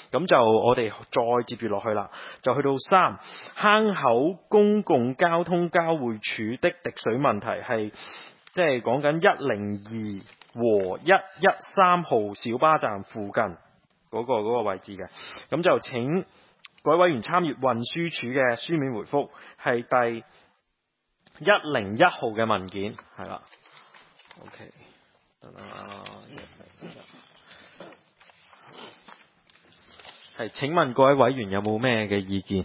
咁就我哋再接住落去啦，就去到3，坑口公共交通交匯處的滴水問題係即係講緊102和113號小巴站附近嗰個位置嘅。咁就請各位委員參閱運輸署嘅書面回覆，係第101號嘅文件，係啦。OK， 係，請問各位委員有冇咩嘅意見？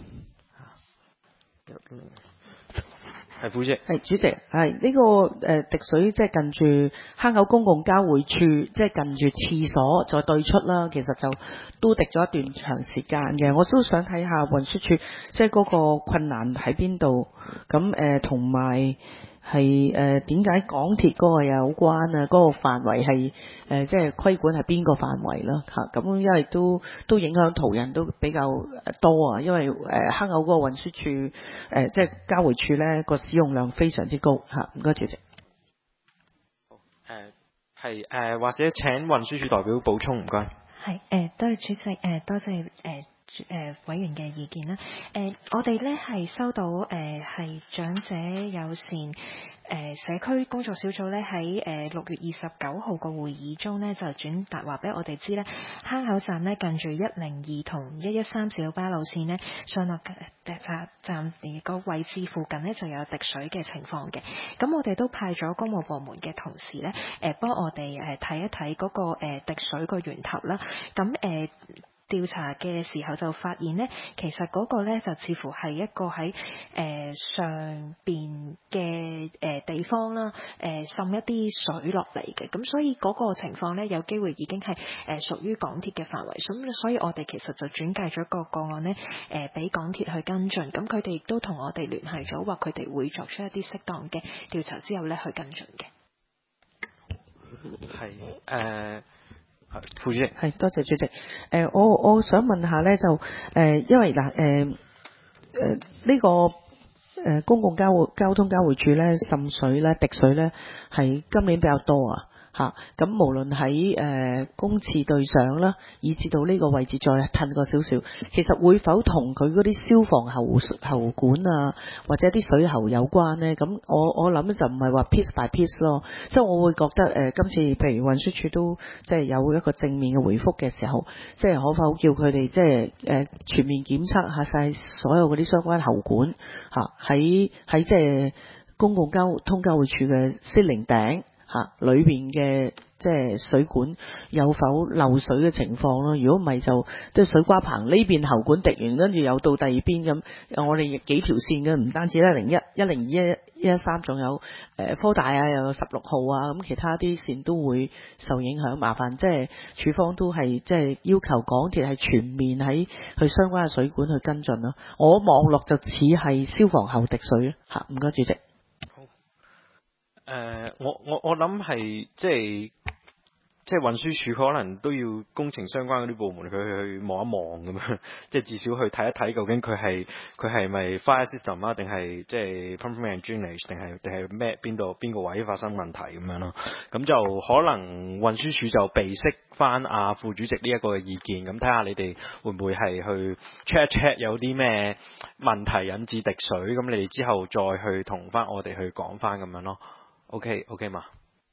係副主席， 係主席，係呢個滴水即係近住坑口公共交匯處，即係近住廁所再對出啦。其實就都滴咗一段長時間嘅。我都想睇下運輸署即係嗰個困難喺邊度。咁同埋係點解港鐵嗰個有關啊？嗰個範圍係即係規管係邊個範圍啦？嚇咁因為都影響途人都比較多啊。因為坑口嗰個運輸處即係交匯處咧個使用量非常之高嚇。唔該主席。 係或者請運輸署代表補充，唔該。 係多謝主席，多謝委員嘅意見啦。我哋咧係收到係長者友善社區工作小組咧喺6月29號個會議中咧就轉達話俾我哋知咧，坑口站咧近住102同113小巴路線咧上落站個位置附近咧就有滴水嘅情況嘅。咁我哋都派咗公務部門嘅同事咧幫我哋睇一睇嗰個滴水個源頭啦。咁調查嘅時候就發現呢，其實嗰個呢就似乎係一個喺上邊嘅地方啦，滲一啲水落嚟嘅，咁所以嗰個情況呢，有機會已經係屬於港鐵嘅範圍，咁所以我哋其實就轉介咗個案呢俾港鐵去跟進，咁佢哋亦都同我哋聯繫咗，話佢哋會作出一啲適當嘅調查之後呢去跟進嘅。 係副主席， 係多謝主席。我想問下咧，就因為呢個公共交通交匯處咧滲水咧滴水咧係今年比較多啊。咁無論喺公廁對上啦，以至到呢個位置再褪過少少，其實會否同佢嗰啲消防喉管啊，或者啲水喉有關呢？咁我諗就唔係話 piece by piece 咯，即係我會覺得今次譬如運輸署都即係有一個正面嘅回覆嘅時候，即係可否叫佢哋即係全面檢測下晒所有嗰啲相關喉管喺即係公共交通交匯處嘅司令頂裏邊嘅即係水管有否漏水嘅情況咯？如果唔係就即係水瓜棚呢邊喉管滴完，跟住又到第二邊咁，我哋幾條線嘅，唔單止101、102、113，仲有科大啊，又有16號啊，咁其他啲線都會受影響。麻煩即係署方都係即係要求港鐵係全面喺去相關嘅水管去跟進咯。我望落就似係消防喉滴水嚇。唔該主席。 我諗係即係運輸署可能都要工程相關嗰啲部門佢去望一望咁樣，即係至少去睇一睇究竟佢係咪 fire system 啊，定係即係 pumping and drainage 定係咩邊個位發生問題咁樣咯。咁就可能運輸署就備悉翻副主席呢一個嘅意見，咁睇下你哋會唔會係去 check 一 check 有啲咩問題引致滴水，咁你哋之後再去同翻我哋去講翻咁樣咯。OK 嘛？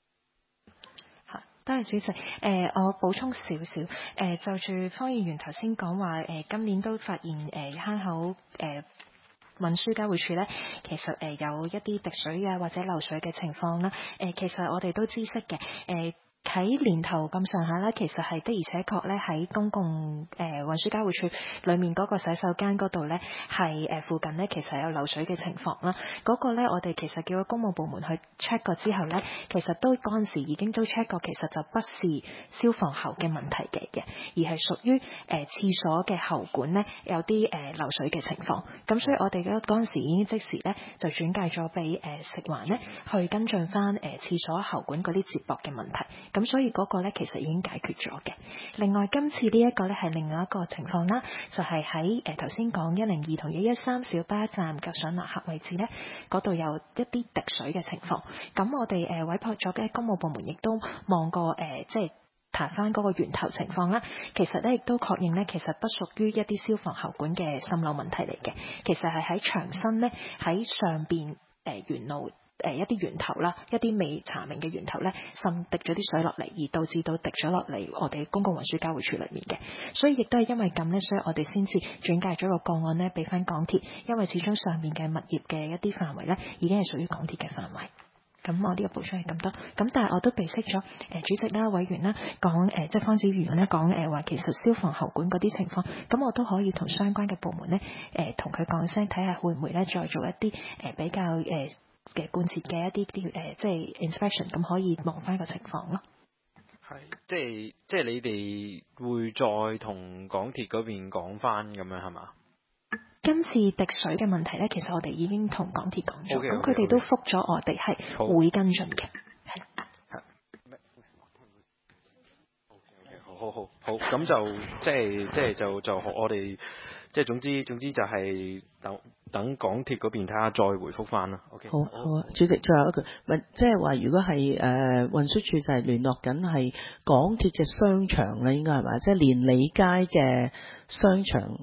多謝主席。我補充少少。就住方議員頭先講話，今年都發現坑口運輸交匯處咧，其實有一啲滴水啊或者漏水嘅情況啦。其實我哋都知悉嘅。喺年頭咁上下啦，其實係的而且確咧喺公共運輸交匯處裏面嗰個洗手間嗰度咧，係附近咧其實有漏水嘅情況啦。嗰個咧我哋其實叫咗公務部門去 check 過之後咧，其實都嗰陣時已經都 check 過，其實就不是消防喉嘅問題嘅，而係屬於廁所嘅喉管咧有啲漏水嘅情況。咁所以我哋嗰陣時已經即時咧就轉介咗俾食環咧去跟進翻廁所喉管嗰啲接駁嘅問題。咁所以嗰個咧其實已經解決咗嘅。另外今次呢一個咧係另外一個情況啦，就係喺頭先講102同113小巴站嘅上落客位置咧，嗰度有一啲滴水嘅情況。咁我哋委託咗嘅公務部門亦都望過即係查翻嗰個源頭情況啦，其實咧亦都確認咧，其實不屬於一啲消防喉管嘅滲漏問題嚟嘅，其實係喺牆身咧喺上邊沿路一啲源頭啦，一啲未查明嘅源頭咧滲滴咗啲水落嚟，而導致到滴咗落嚟我哋公共運輸交匯處裏面嘅，所以亦都係因為咁咧，所以我哋先至轉介咗個個案咧俾翻港鐵，因為始終上面嘅物業嘅一啲範圍咧已經係屬於港鐵嘅範圍。咁我呢個補充係咁多，咁但係我都備悉咗主席啦、委員啦講即係方子議員咧講話其實消防喉管嗰啲情況，咁我都可以同相關嘅部門咧同佢講聲，睇下會唔會咧再做一啲比較嘅貫徹嘅一啲即係 inspection， 咁可以望翻個情況咯。 係，即係你哋會再同港鐵嗰邊講翻咁樣係嘛？ 今次滴水嘅問題咧，其實我哋已經同港鐵講咗，咁佢哋都覆咗我哋係會跟進嘅。 好，咁就即係就我哋即係總之就係等港鐵嗰邊睇下再回覆翻啦。OK。 好啊，主席最後一句，即係話如果係運輸署就係聯絡緊係港鐵嘅商場咧，應該係嘛？即係連理街嘅商場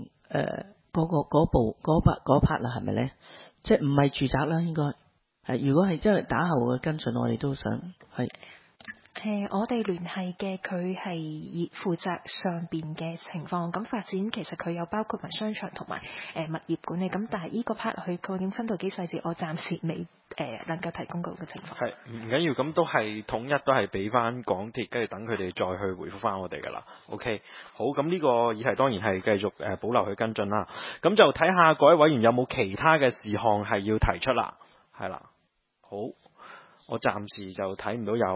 嗰 part 啦，係咪咧？即係唔係住宅啦，應該係。如果係即係打後嘅跟進，我哋都想係。 我哋聯繫嘅佢係負責上邊嘅情況，咁發展其實佢有包括埋商場同埋物業管理，咁但係呢個 part 佢究竟分到幾細節，我暫時未能夠提供到嘅情況。係唔緊要，咁都係統一都係俾翻港鐵，跟住等佢哋再去回覆翻我哋噶啦。OK， 好，咁呢個議題當然係繼續保留去跟進啦。咁就睇下各位委員有冇其他嘅事項係要提出啦。係啦，好，我暫時就睇唔到有。